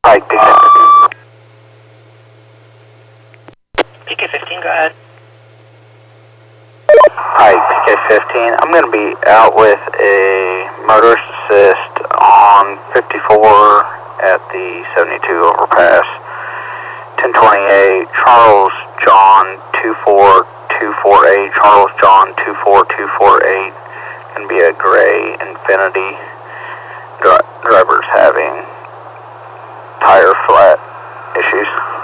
Pike, PK15. PK15, go ahead. Pike, PK15. I'm going to be out with a motorist assist on 54 at the 72 overpass. 1028, Charles John 24248, Charles John 24248. Going to be a gray Infinity. Driver's having tire flat issues.